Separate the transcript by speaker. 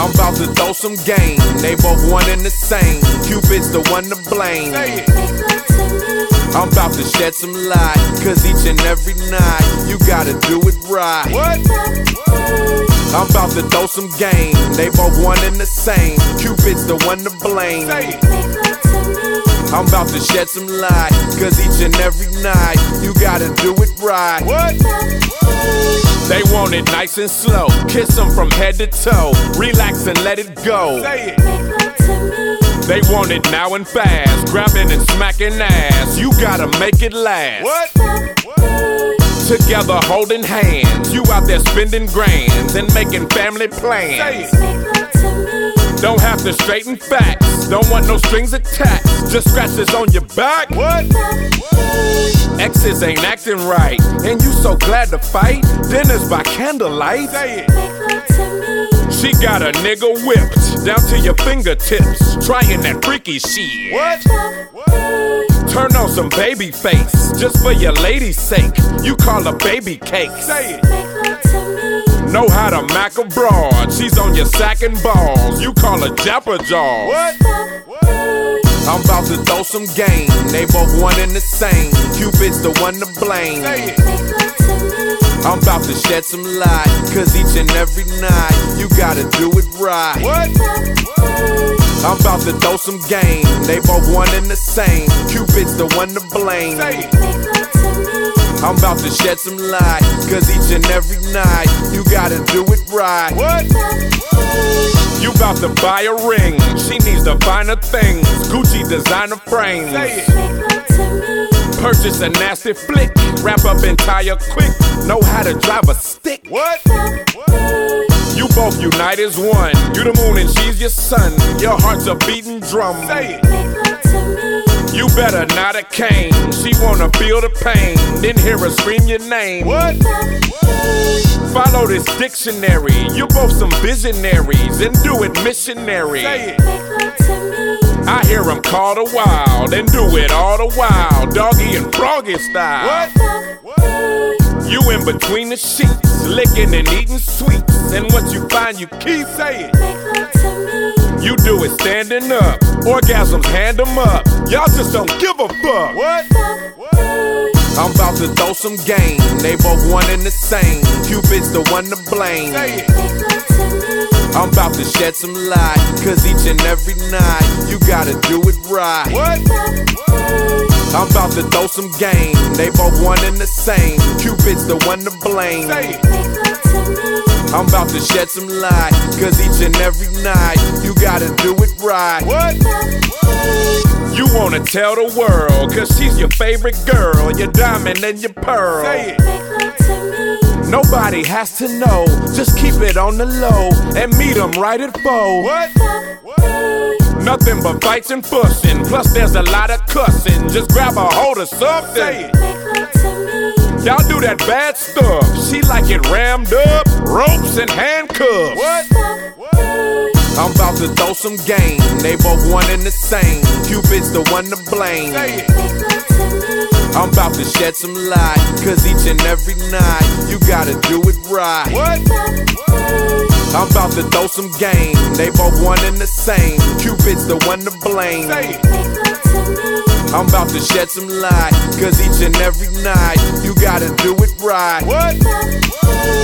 Speaker 1: I'm about to throw some game. They both one and the same. Cupid's the one to blame. I'm about to shed some light, cause each and every night you gotta do it right. What? I'm about to throw some game. They both one and the same. Cupid's the one to blame. I'm about to shed some light, cause each and every night you gotta do it right. What? They want it nice and slow. Kiss them from head to toe. Relax and let it go. Say it. They want it now and fast. Grabbing and smacking ass. You gotta make it last. What? Together holding hands. You out there spending grands and making family plans. Say it. Don't have to straighten facts. Don't want no strings attached. Just scratches on your back. What? Exes ain't acting right, and you so glad to fight. Dinner's by candlelight. Say it. She got a nigga whipped down to your fingertips, trying that freaky shit. What? Turn on some baby face, just for your lady's sake. You call her baby cake. Say it. Know how to mack a broad. She's on your sack and balls. You call her Japper Jaw. What? I'm about to throw some game. They both one and the same. Cupid's the one to blame. I'm about to shed some light, cause each and every night you gotta do it right. What? I'm about to throw some game. They both one and the same. Cupid's the one to blame. I'm about to shed some light, cause each and every night you gotta do it right. What? You about to buy a ring. She needs the finer things. Gucci designer frames. Purchase a nasty flick. Wrap up and tie her quick. Know how to drive a stick. What? You both unite as one. You the moon and she's your sun. Your heart's a beating drum. Say it. You better not a cane. She wanna feel the pain, then hear her scream your name. What? Follow this dictionary. You both some visionaries and do it missionary. Say it. I hear them call the wild and do it all the while, doggy and froggy style. What? You in between the sheets, licking and eating sweets, and what you find you keep. Say it. You do it standing up, orgasms hand them up. Y'all just don't give a fuck. What? I'm about to throw some game. They both one and the same. Cupid's the one to blame. Say it. I'm about to shed some light, cause each and every night you gotta do it right. What? I'm about to throw some game. They both one and the same. Cupid's the one to blame. Say it. I'm about to shed some light, cause each and every night you gotta do it right. What? You wanna tell the world, cause she's your favorite girl, your diamond and your pearl. Say it. Nobody has to know, just keep it on the low and meet them right at 4. What? Nothing but fights and fussing, plus there's a lot of cussing. Just grab a hold of something. Say it. Y'all do that bad stuff. She like it rammed up, ropes and handcuffs. What? I'm about to throw some game. They both one and the same. Cupid's the one to blame. Say it. I'm about to shed some light, cause each and every night you gotta do it right. What? I'm about to throw some game. They both one and the same. Cupid's the one to blame. Say it. I'm about to shed some light, cause each and every night you gotta do it right. What?